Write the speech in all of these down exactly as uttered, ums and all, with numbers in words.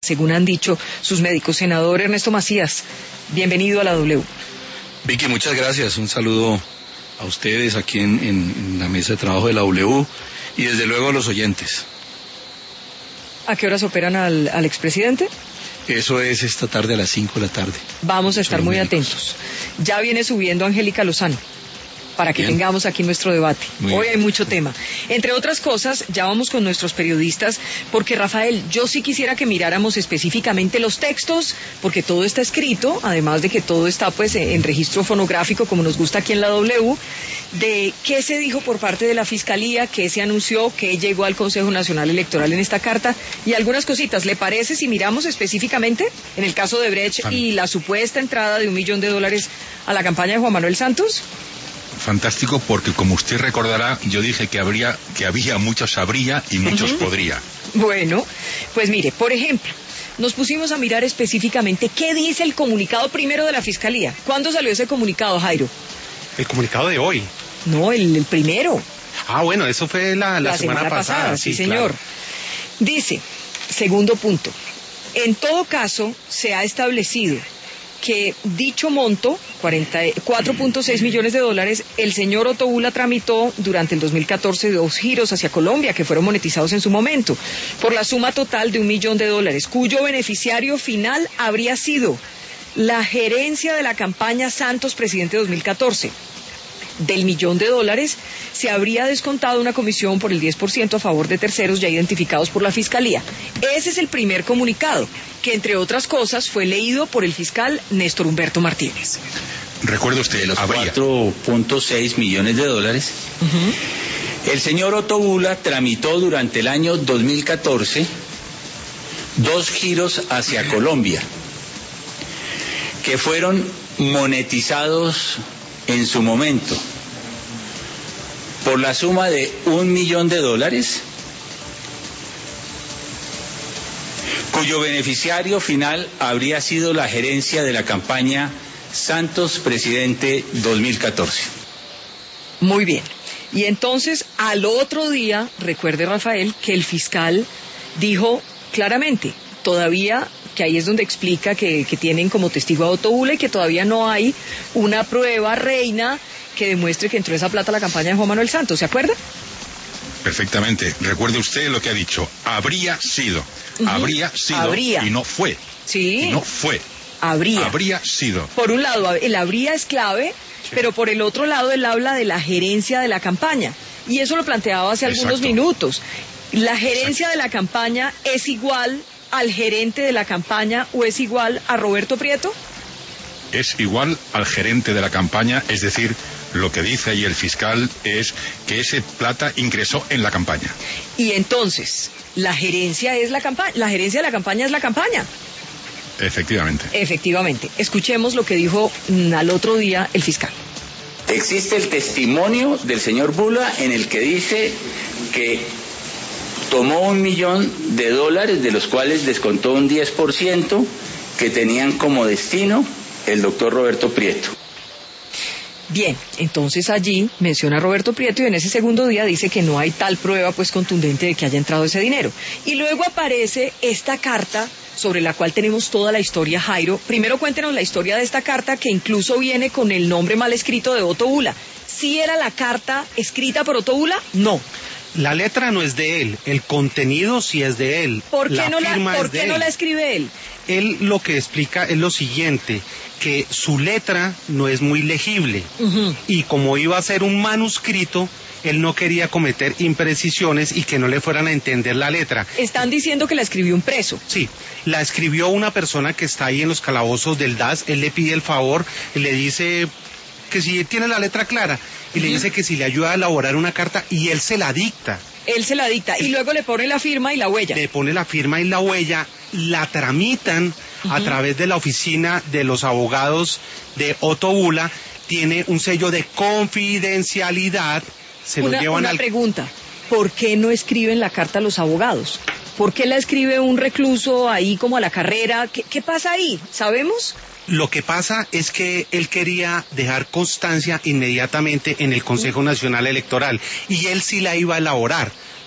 según han dicho sus médicos. Senador Ernesto Macías, bienvenido a la W. Vicky, muchas gracias. Un saludo a ustedes aquí en, en, en la mesa de trabajo de la W y desde luego a los oyentes. ¿A qué horas operan al, al expresidente? Eso es esta tarde a las cinco de la tarde. Vamos a estar muy atentos. Ya viene subiendo Angélica Lozano, para que Bien. tengamos aquí nuestro debate. Muy Hoy bien. Hay mucho tema. Entre otras cosas, ya vamos con nuestros periodistas, porque Rafael, yo sí quisiera que miráramos específicamente los textos, porque todo está escrito, además de que todo está pues en registro fonográfico, como nos gusta aquí en la W, de qué se dijo por parte de la Fiscalía, qué se anunció, qué llegó al Consejo Nacional Electoral en esta carta, y algunas cositas. ¿Le parece si miramos específicamente en el caso de Brecht Fan. y la supuesta entrada de un millón de dólares a la campaña de Juan Manuel Santos? Fantástico, porque como usted recordará, yo dije que habría, que había muchos habría y muchos uh-huh. podría. Bueno, pues mire, por ejemplo, nos pusimos a mirar específicamente qué dice el comunicado primero de la Fiscalía. ¿Cuándo salió ese comunicado, Jairo? El comunicado de hoy. No, el, el primero. Ah, bueno, eso fue la, la, la semana, semana pasada. pasada sí, sí, señor. Claro. Dice, segundo punto, en todo caso se ha establecido que dicho monto, cuatro punto seis millones de dólares, el señor Otto Bula tramitó durante el dos mil catorce dos giros hacia Colombia que fueron monetizados en su momento, por la suma total de un millón de dólares, cuyo beneficiario final habría sido la gerencia de la campaña Santos Presidente dos mil catorce. Del millón de dólares se habría descontado una comisión por el diez por ciento a favor de terceros ya identificados por la Fiscalía. Ese es el primer comunicado, que entre otras cosas fue leído por el fiscal Néstor Humberto Martínez. Recuerde usted, los cuatro punto seis millones de dólares, uh-huh. el señor Otto Bula tramitó durante el año dos mil catorce dos giros hacia Colombia, que fueron monetizados en su momento por la suma de un millón de dólares, cuyo beneficiario final habría sido la gerencia de la campaña Santos Presidente dos mil catorce. Muy bien. Y entonces, al otro día, recuerde Rafael, que el fiscal dijo claramente, todavía, que ahí es donde explica que, que tienen como testigo a Otto Bula y que todavía no hay una prueba reina que demuestre que entró esa plata a la campaña de Juan Manuel Santos, ¿se acuerda? Perfectamente. Recuerde usted lo que ha dicho. Habría sido. Uh-huh. Habría sido. Habría. Y no fue. Sí. Y no fue. Habría. Habría sido. Por un lado, el habría es clave, sí. pero por el otro lado él habla de la gerencia de la campaña. Y eso lo planteaba hace algunos Exacto. minutos. ¿La gerencia Exacto. de la campaña es igual al gerente de la campaña o es igual a Roberto Prieto? Es igual al gerente de la campaña, es decir, lo que dice ahí el fiscal es que ese plata ingresó en la campaña. Y entonces, la gerencia es la campaña, la gerencia de la campaña es la campaña. Efectivamente. Efectivamente. Escuchemos lo que dijo mm, al otro día el fiscal. Existe el testimonio del señor Bula en el que dice que tomó un millón de dólares, de los cuales descontó un diez por ciento que tenían como destino el doctor Roberto Prieto. Bien, entonces allí menciona a Roberto Prieto y en ese segundo día dice que no hay tal prueba pues contundente de que haya entrado ese dinero. Y luego aparece esta carta sobre la cual tenemos toda la historia, Jairo. Primero cuéntenos la historia de esta carta que incluso viene con el nombre mal escrito de Otto Bula. ¿Sí era la carta escrita por Otto Bula? No. La letra no es de él, el contenido sí es de él. ¿Por qué, la no, firma la, ¿por es qué de no él. la escribe él? Él lo que explica es lo siguiente, que su letra no es muy legible, uh-huh. y como iba a ser un manuscrito, él no quería cometer imprecisiones y que no le fueran a entender la letra. Están diciendo que la escribió un preso. Sí, la escribió una persona que está ahí en los calabozos del D A S, él le pide el favor, le dice que si tiene la letra clara, y uh-huh. le dice que si le ayuda a elaborar una carta, y él se la dicta. Él se la dicta, y luego le pone la firma y la huella. Le pone la firma y la huella, la tramitan uh-huh. a través de la oficina de los abogados de Otto Bula, tiene un sello de confidencialidad, se una, lo llevan una al... pregunta, ¿por qué no escriben la carta a los abogados? ¿Por qué la escribe un recluso ahí como a la carrera? ¿Qué, qué pasa ahí? ¿Sabemos? Lo que pasa es que él quería dejar constancia inmediatamente en el Consejo Nacional Electoral y él sí la iba a elaborar.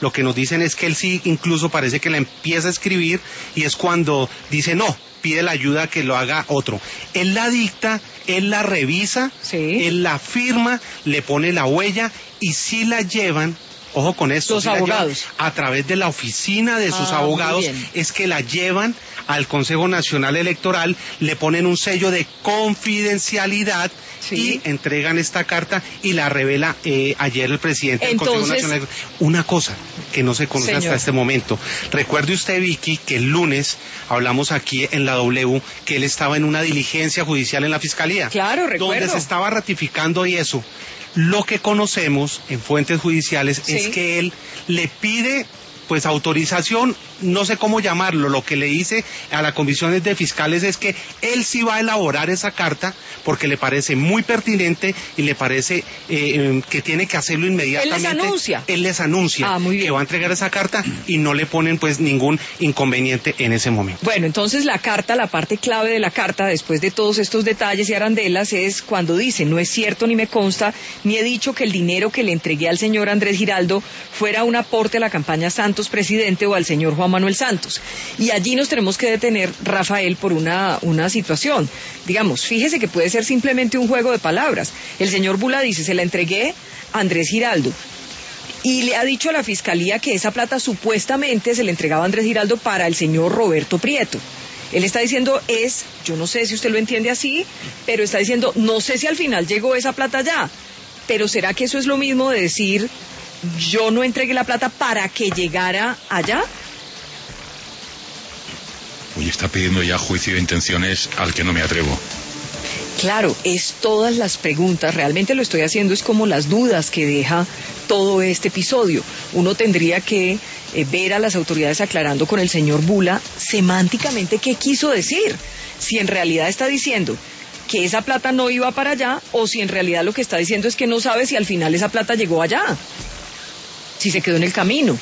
lo que nos dicen es que él sí incluso parece que la empieza a escribir y es cuando dice no, pide la ayuda que lo haga otro. Él la dicta, él la revisa, sí. él la firma, le pone la huella y sí la llevan. Ojo con esto, los si abogados. A través de la oficina de sus ah, abogados es que la llevan al Consejo Nacional Electoral, le ponen un sello de confidencialidad sí. y entregan esta carta y la revela eh, ayer el presidente Entonces, del Consejo Nacional Electoral. Una cosa que no se conoce señor. hasta este momento. Recuerde usted, Vicky, que el lunes hablamos aquí en la W que él estaba en una diligencia judicial en la Fiscalía. Claro, recuerdo. Donde se estaba ratificando y eso. Lo que conocemos en fuentes judiciales sí. es que él le pide pues autorización, no sé cómo llamarlo, lo que le dice a las comisiones de fiscales es que él sí va a elaborar esa carta porque le parece muy pertinente y le parece eh, que tiene que hacerlo inmediatamente. Él les anuncia. Él les anuncia ah, muy bien. que va a entregar esa carta y no le ponen pues ningún inconveniente en ese momento. Bueno, entonces la carta, la parte clave de la carta, después de todos estos detalles y arandelas, es cuando dice, no es cierto ni me consta, ni he dicho que el dinero que le entregué al señor Andrés Giraldo fuera un aporte a la campaña Santos presidente o al señor Juan Manuel Santos. Y allí nos tenemos que detener, Rafael, por una, una situación. Digamos, fíjese que puede ser simplemente un juego de palabras. El señor Bula dice, se la entregué a Andrés Giraldo. Y le ha dicho a la Fiscalía que esa plata supuestamente se le entregaba a Andrés Giraldo para el señor Roberto Prieto. Él está diciendo es, yo no sé si usted lo entiende así, pero está diciendo, no sé si al final llegó esa plata ya, pero ¿será que eso es lo mismo de decir, yo no entregué la plata para que llegara allá? Uy, está pidiendo ya juicio de intenciones al que no me atrevo. Claro, es todas las preguntas, realmente lo estoy haciendo, es como las dudas que deja todo este episodio. Uno tendría que eh, ver a las autoridades aclarando con el señor Bula semánticamente qué quiso decir, si en realidad está diciendo que esa plata no iba para allá o si en realidad lo que está diciendo es que no sabe si al final esa plata llegó allá, si se quedó en el camino.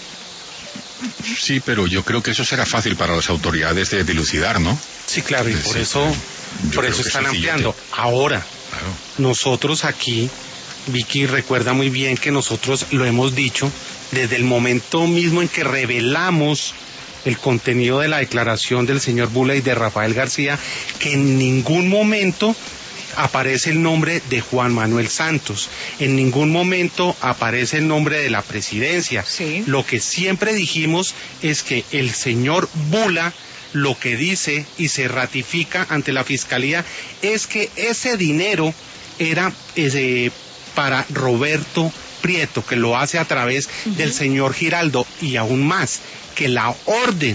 Sí, pero yo creo que eso será fácil para las autoridades de dilucidar, ¿no? Sí, claro, y por sí, eso, por eso están ampliando. Ahora, claro. Nosotros aquí, Vicky recuerda muy bien que nosotros lo hemos dicho desde el momento mismo en que revelamos el contenido de la declaración del señor Bula y de Rafael García, que en ningún momento aparece el nombre de Juan Manuel Santos, en ningún momento aparece el nombre de la presidencia. Sí. Lo que siempre dijimos es que el señor Bula lo que dice y se ratifica ante la Fiscalía es que ese dinero era eh, para Roberto Prieto, que lo hace a través uh-huh. del señor Giraldo, y aún más, que la orden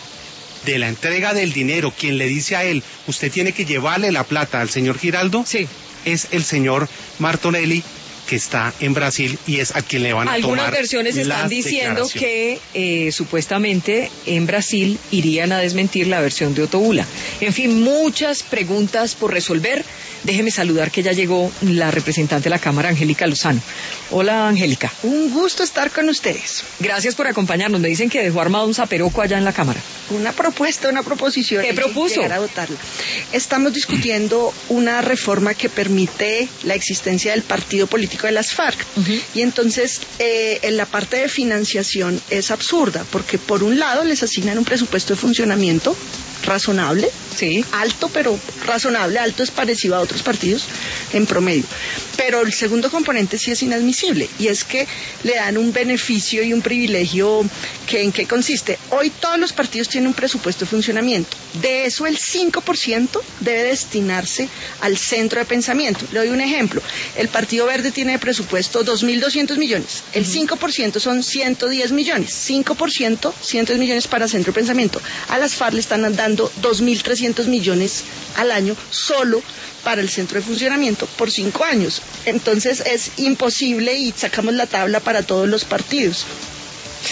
de la entrega del dinero, quien le dice a él, usted tiene que llevarle la plata al señor Giraldo, sí. es el señor Martonelli, que está en Brasil y es a quien le van a Algunas tomar versiones están diciendo que eh, supuestamente en Brasil irían a desmentir la versión de Otto Bula. En fin, muchas preguntas por resolver. Déjeme saludar que ya llegó la representante de la Cámara, Angélica Lozano. Hola, Angélica. Un gusto estar con ustedes. Gracias por acompañarnos. Me dicen que dejó armado un zaperoco allá en la Cámara. Una propuesta, una proposición. ¿Qué propuso? Llegar a votarla. Estamos discutiendo una reforma que permite la existencia del partido político de las FARC. Uh-huh. Y entonces, eh, en la parte de financiación es absurda, porque por un lado les asignan un presupuesto de funcionamiento razonable, sí. alto, pero razonable, alto es parecido a otros partidos en promedio. Pero el segundo componente sí es inadmisible, y es que le dan un beneficio y un privilegio que ¿en qué consiste? Hoy todos los partidos tienen un presupuesto de funcionamiento. De eso el cinco por ciento debe destinarse al centro de pensamiento. Le doy un ejemplo. El Partido Verde tiene de presupuesto dos mil doscientos millones. El cinco por ciento son ciento diez millones. cinco por ciento, ciento diez millones para centro de pensamiento. A las FARC le están dando dos mil trescientos millones al año solo para el centro de funcionamiento por cinco años. Entonces es imposible y sacamos la tabla para todos los partidos.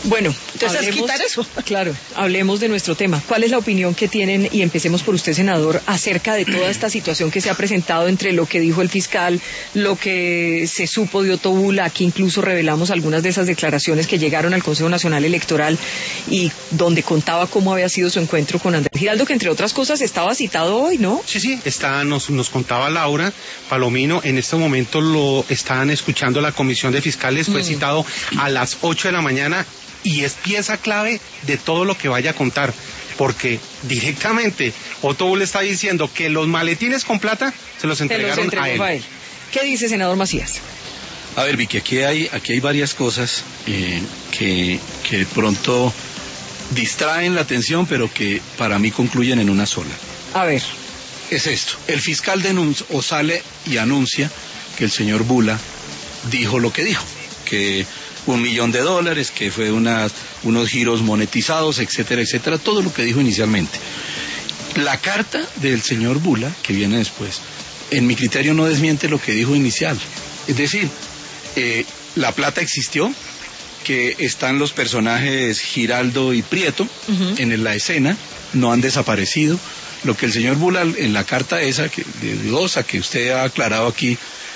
Bueno, entonces hablemos, quitar eso. Claro, hablemos de nuestro tema. ¿Cuál es la opinión que tienen, y empecemos por usted, senador, acerca de toda esta situación que se ha presentado entre lo que dijo el fiscal, lo que se supo de Otto Bula? Aquí incluso revelamos algunas de esas declaraciones que llegaron al Consejo Nacional Electoral y donde contaba cómo había sido su encuentro con Andrés Giraldo, que entre otras cosas estaba citado hoy, ¿no? Sí, sí, está, nos, nos contaba Laura Palomino, en este momento lo están escuchando la Comisión de Fiscales, fue mm. citado a las ocho de la mañana y es pieza clave de todo lo que vaya a contar, porque directamente Otto Bula está diciendo que los maletines con plata se los entregaron los a él. a él. ¿Qué dice, senador Macías? A ver, Vicky, aquí hay, aquí hay varias cosas eh, que, que de pronto distraen la atención, pero que para mí concluyen en una sola. A ver. Es esto, el fiscal denuncia o sale y anuncia que el señor Bula dijo lo que dijo, que un millón de dólares, que fue unas, unos giros monetizados, etcétera, etcétera, todo lo que dijo inicialmente. La carta del señor Bula, que viene después, en mi criterio no desmiente lo que dijo inicial. Es decir, eh, la plata existió, que están los personajes Giraldo y Prieto uh-huh. en la escena, no han desaparecido. Lo que el señor Bula en la carta esa, que, de dudosa, que usted ha aclarado aquí,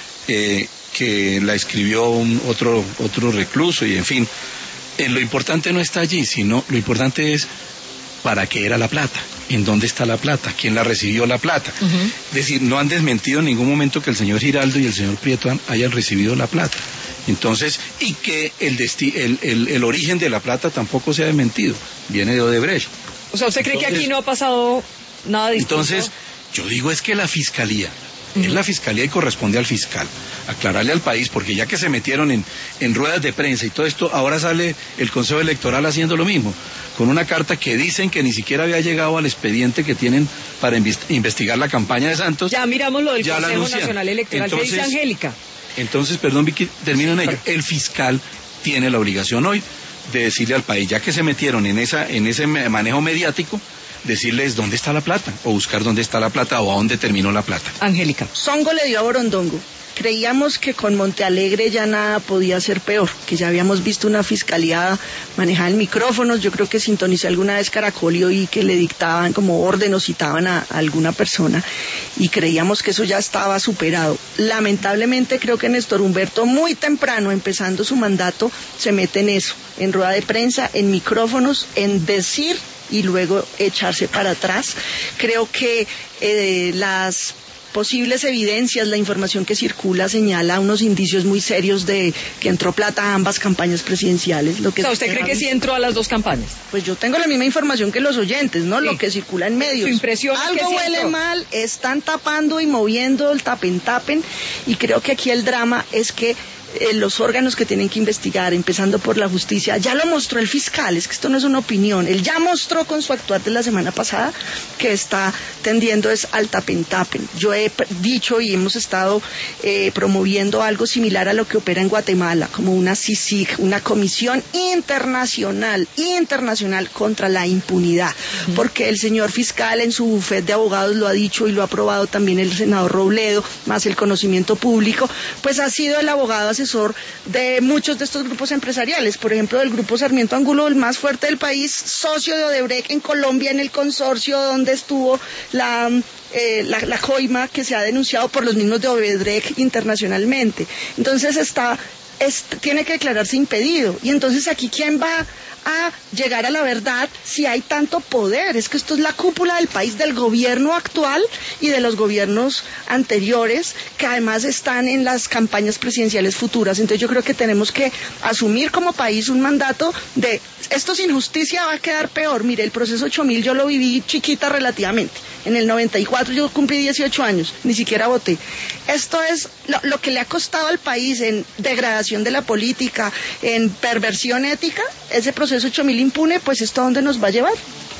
eh, que la escribió un otro, otro recluso y en fin, eh, lo importante no está allí, sino lo importante es para qué era la plata, en dónde está la plata, quién la recibió la plata. Uh-huh. Es decir, no han desmentido en ningún momento que el señor Giraldo y el señor Prieto han, hayan recibido la plata. Entonces, y que el, desti el, el, el origen de la plata tampoco se ha desmentido, viene de Odebrecht. O sea, ¿usted cree Entonces, que aquí no ha pasado nada distinto? Entonces, yo digo es que la Fiscalía, uh-huh. es la Fiscalía y corresponde al fiscal aclararle al país, porque ya que se metieron en, en ruedas de prensa y todo esto, ahora sale el Consejo Electoral haciendo lo mismo, con una carta que dicen que ni siquiera había llegado al expediente que tienen para investigar la campaña de Santos. Ya miramos lo del Consejo Nacional Electoral. Entonces, ¿qué dice Angélica? Entonces, perdón Vicky, termino en ello. El fiscal tiene la obligación hoy de decirle al país, ya que se metieron en esa, en ese manejo mediático, decirles dónde está la plata, o buscar dónde está la plata, o a dónde terminó la plata. Angélica. Songo le dio a Borondongo. Creíamos que con Montealegre ya nada podía ser peor, que ya habíamos visto una fiscalía manejada en micrófonos. Yo creo que sintonicé alguna vez Caracol y oí que le dictaban como orden o citaban a, a alguna persona, y creíamos que eso ya estaba superado. Lamentablemente creo que Néstor Humberto muy temprano, empezando su mandato, se mete en eso, en rueda de prensa, en micrófonos, en decir y luego echarse para atrás. Creo que eh, las posibles evidencias, la información que circula señala unos indicios muy serios de que entró plata a ambas campañas presidenciales. Lo que o sea, ¿usted cree que sí entró a las dos campañas? Pues yo tengo la misma información que los oyentes, ¿no? Sí. Lo que circula en medios. Su impresión Algo es que sí huele entró. mal, están tapando y moviendo el tapen-tapen, y creo que aquí el drama es que Eh, los órganos que tienen que investigar, empezando por la justicia, ya lo mostró el fiscal, es que esto no es una opinión, él ya mostró con su actuar de la semana pasada que está tendiendo es al tapen-tapen. Yo he dicho y hemos estado eh, promoviendo algo similar a lo que opera en Guatemala, como una C I C I G, una comisión internacional, internacional contra la impunidad, uh-huh. porque el señor fiscal en su bufete de abogados lo ha dicho y lo ha aprobado también el senador Robledo, más el conocimiento público, pues ha sido el abogado asesor de muchos de estos grupos empresariales, por ejemplo del grupo Sarmiento Angulo, el más fuerte del país, socio de Odebrecht en Colombia, en el consorcio donde estuvo la, eh, la, la coima que se ha denunciado por los mismos de Odebrecht internacionalmente. Entonces está, es, tiene que declararse impedido, y entonces aquí ¿quién va a llegar a la verdad si hay tanto poder? Es que esto es la cúpula del país, del gobierno actual y de los gobiernos anteriores, que además están en las campañas presidenciales futuras. Entonces yo creo que tenemos que asumir como país un mandato de esto sin justicia va a quedar peor. Mire, el proceso ocho mil yo lo viví chiquita relativamente. En el noventa y cuatro yo cumplí dieciocho años, ni siquiera voté. Esto es lo, lo que le ha costado al país en degradación de la política, en perversión ética. Ese proceso ocho mil impune, pues ¿esto a dónde nos va a llevar?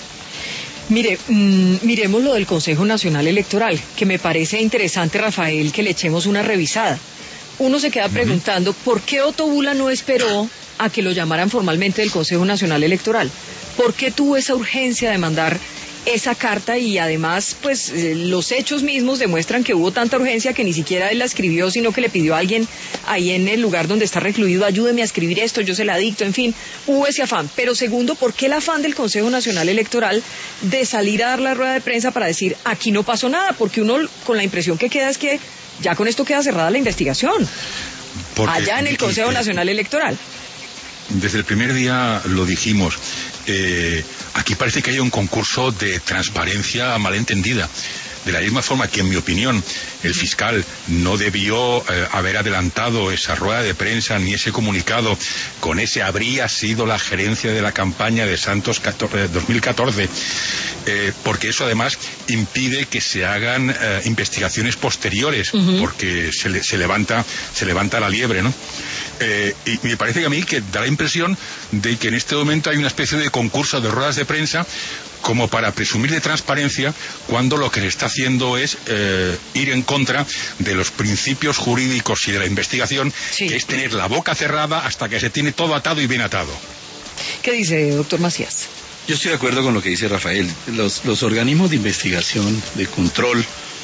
Mire, mmm, miremos lo del Consejo Nacional Electoral, que me parece interesante, Rafael, que le echemos una revisada. Uno se queda preguntando, ¿por qué Otto Bula no esperó a que lo llamaran formalmente del Consejo Nacional Electoral? ¿Por qué tuvo esa urgencia de mandar esa carta y además pues eh, los hechos mismos demuestran que hubo tanta urgencia que ni siquiera él la escribió, sino que le pidió a alguien ahí en el lugar donde está recluido, ayúdeme a escribir esto, yo se la dicto, en fin, hubo ese afán. Pero segundo, ¿por qué el afán del Consejo Nacional Electoral de salir a dar la rueda de prensa para decir aquí no pasó nada? Porque uno con la impresión que queda es que ya con esto queda cerrada la investigación. Porque, allá en el Consejo Nacional Electoral. Desde el primer día lo dijimos, eh, aquí parece que hay un concurso de transparencia malentendida. De la misma forma que, en mi opinión, el fiscal no debió eh, haber adelantado esa rueda de prensa ni ese comunicado con ese habría sido la gerencia de la campaña de Santos dos mil catorce, eh, porque eso además impide que se hagan eh, investigaciones posteriores, uh-huh. porque se, le, se levanta se levanta la liebre, ¿no? Eh, y me parece que a mí que da la impresión de que en este momento hay una especie de concurso de ruedas de prensa como para presumir de transparencia, cuando lo que se está haciendo es eh, ir en contra de los principios jurídicos y de la investigación, sí. que es tener la boca cerrada hasta que se tiene todo atado y bien atado. ¿Qué dice, doctor Macías? Yo estoy de acuerdo con lo que dice Rafael. Los, los organismos de investigación, de control,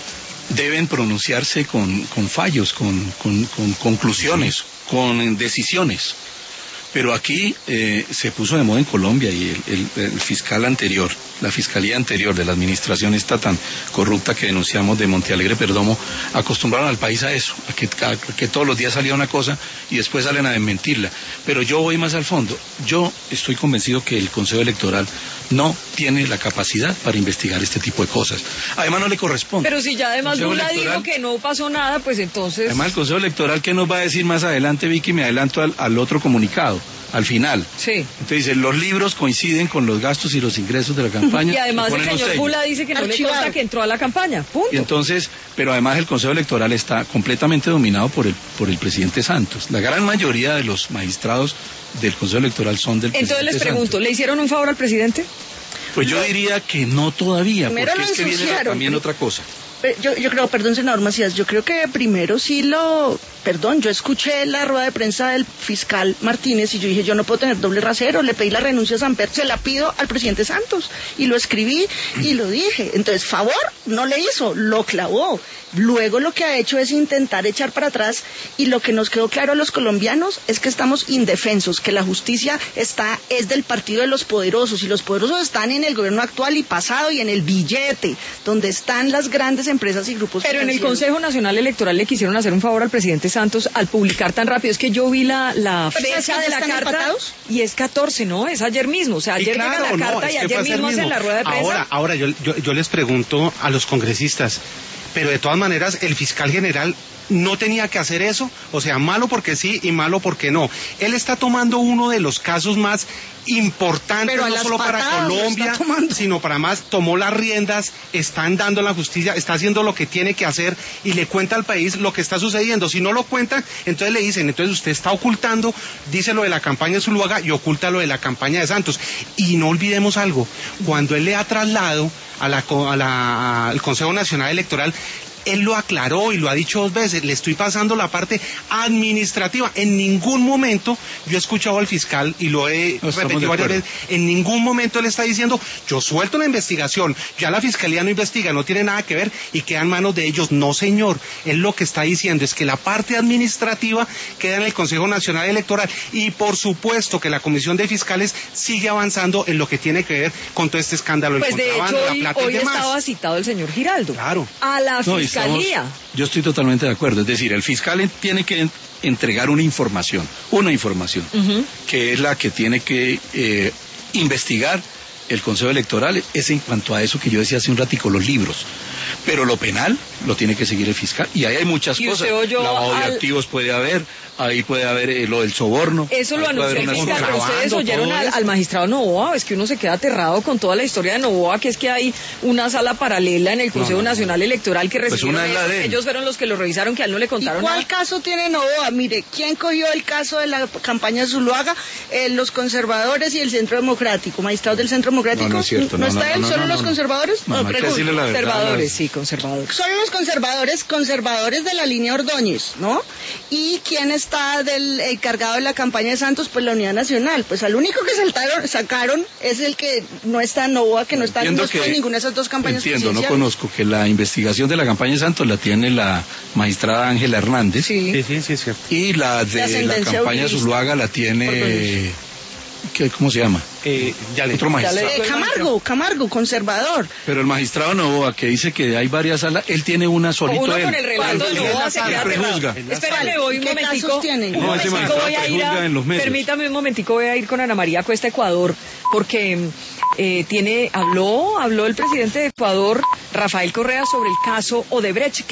deben pronunciarse con, con fallos, con, con, con conclusiones, sí. con decisiones. Pero aquí eh, se puso de moda en Colombia y el, el, el fiscal anterior, la fiscalía anterior de la administración esta tan corrupta que denunciamos de Montealegre Perdomo, acostumbraron al país a eso, a que, a que todos los días salía una cosa y después salen a desmentirla. Pero yo voy más al fondo. Yo estoy convencido que el Consejo Electoral no tiene la capacidad para investigar este tipo de cosas. Además no le corresponde. Pero si ya además Bula dijo que no pasó nada, pues entonces... Además el Consejo Electoral, ¿qué nos va a decir más adelante, Vicky? Me adelanto al, al otro comunicado. Al final. Sí. Entonces dice, los libros coinciden con los gastos y los ingresos de la campaña. Y además el señor Bula dice que no Archivado. le consta que entró a la campaña. Punto. Y entonces, pero además el Consejo Electoral está completamente dominado por el por el presidente Santos. La gran mayoría de los magistrados del Consejo Electoral son del entonces presidente les pregunto, Santos. ¿le hicieron un favor al presidente? Pues yo diría que no todavía, Primero porque es que viene también otra cosa. Yo, yo creo, perdón, senador Macías, yo creo que primero sí lo, perdón, yo escuché la rueda de prensa del fiscal Martínez y yo dije, yo no puedo tener doble rasero, le pedí la renuncia a Samper, se la pido al presidente Santos, y lo escribí y lo dije. Entonces, favor, no le hizo, lo clavó. Luego lo que ha hecho es intentar echar para atrás, y lo que nos quedó claro a los colombianos es que estamos indefensos, que la justicia está, es del partido de los poderosos, y los poderosos están en el gobierno actual y pasado y en el billete, donde están las grandes empresas y grupos Pero en el Consejo Nacional Electoral le quisieron hacer un favor al presidente Santos al publicar tan rápido. Es que yo vi la, la fecha de la carta empatados? Y es catorce, ¿no? Es ayer mismo. O sea, ayer sí, claro, llega la carta no, y ayer mismo hacen la rueda de prensa. Ahora, ahora yo, yo, yo les pregunto a los congresistas, pero de todas maneras el fiscal general no tenía que hacer eso, o sea, malo porque sí y malo porque no. Él está tomando uno de los casos más importantes, no solo para Colombia, sino para más, tomó las riendas, están dando la justicia, está haciendo lo que tiene que hacer y le cuenta al país lo que está sucediendo. Si no lo cuentan, entonces le dicen, entonces usted está ocultando, dice lo de la campaña de Zuluaga y oculta lo de la campaña de Santos. Y no olvidemos algo, cuando él le ha trasladado a la, a la, al Consejo Nacional Electoral, él lo aclaró y lo ha dicho dos veces, le estoy pasando la parte administrativa. En ningún momento yo he escuchado al fiscal, y lo he no repetido varias veces, en ningún momento él está diciendo, yo suelto la investigación, ya la fiscalía no investiga, no tiene nada que ver y queda en manos de ellos. No, señor, él lo que está diciendo es que la parte administrativa queda en el Consejo Nacional Electoral, y por supuesto que la Comisión de Fiscales sigue avanzando en lo que tiene que ver con todo este escándalo, pues el de contrabando, hecho, hoy, la plata hoy y demás. Estaba citado el señor Giraldo. Claro. A la no, fiscalía. Estamos, yo estoy totalmente de acuerdo. Es decir, el fiscal tiene que entregar una información, una información, uh-huh. que es la que tiene que eh, investigar el Consejo Electoral. Es en cuanto a eso que yo decía hace un ratico, los libros. Pero lo penal lo tiene que seguir el fiscal. Y ahí hay muchas cosas. Lavado de al... activos puede haber, ahí puede haber eh, lo del soborno. Eso lo anunció el fiscal, pero ustedes oyeron al, al magistrado Novoa. Es que uno se queda aterrado con toda la historia de Novoa, que es que hay una sala paralela en el Consejo no, no, Nacional no. Electoral que recibieron pues una de... ellos fueron los que lo revisaron, que a él no le contaron ¿Y cuál nada? caso tiene Novoa? Mire, ¿quién cogió el caso de la campaña de Zuluaga? Eh, los conservadores y el Centro Democrático. Magistrado del Centro Democrático. No, no es cierto. ¿No, no está no, él? no, ¿Solo no, no, los no. conservadores? No, no, no, hay que decirle la verdad. Conservadores, sí. Sí, conservadores. Solo los conservadores, conservadores de la línea Ordóñez, ¿no? ¿Y quién está del encargado de la campaña de Santos? Pues la Unidad Nacional. Pues al único que saltaron, sacaron es el que no está en Novoa, que no está, no está en ninguna de esas dos campañas Entiendo, no conozco que la investigación de la campaña de Santos la tiene la magistrada Ángela Hernández. Sí, sí, sí, sí, sí. Y la de la, la campaña Zuluaga la tiene... ¿Qué, ¿Cómo se llama? Eh, ya le, Otro magistrado. Eh, Camargo, Camargo, conservador. Pero el magistrado Novoa, que dice que hay varias salas, él tiene una solito. Uno él. con el relato de Novoa se queda prejuzga. Espérame, voy un ¿Qué momentico. casos tienen? Un No, ese momentico voy a ir magistrado a, prejuzga en los medios. permítame un momentico, voy a ir con Ana María Cuesta, Ecuador, porque eh, tiene, habló, habló el presidente de Ecuador, Rafael Correa, sobre el caso Odebrecht.